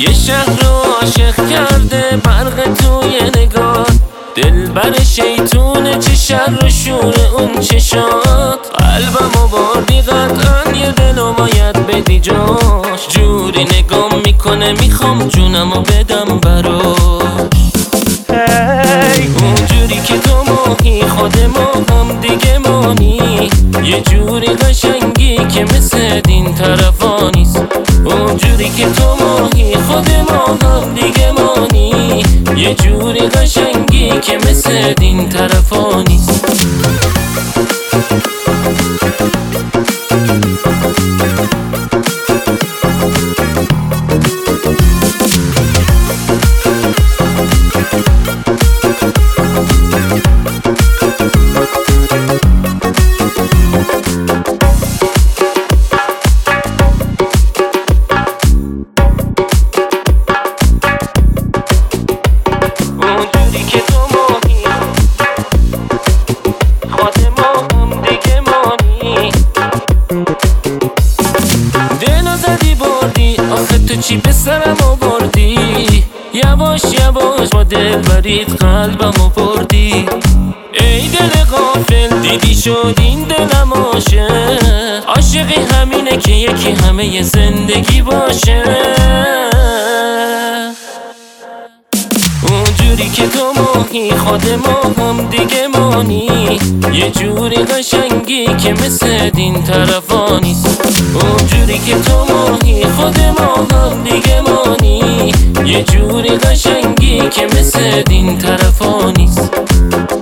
یه شهر رو عاشق کرده برق توی نگاه، دلبر شیطونه چه شر و شور اون چشات. قلبمو بردی قطعا یه دلو باید بدی جاش، جوری نگام میکنه میخوام جونمو بدم براش. اونجوری که تو ماهی خود ما هم دیگه مانی، یه جوری قشنگی که مثل دین طرفا نیست. اونجوری که تو ماهی خود ما هم دیگه مانی، یه جوری قشنگی که مثل دین طرفا نیست. تو چی به سرم آوردی؟ یواش یواش با دلبریت قلبمو بردی. ای دل غافل دیدی شد این دلم عاشق، عاشقی همینه که یکی همه زندگی باشه. اونجوری که تو ماهی خود ما هم دیگه مانی، یه جوری قشنگی که مثل دین طرفا نیست. اونجوری که تو ماهی خود ما هم دیگه مانی، یه جوری قشنگی که مثل دین طرفا نیست.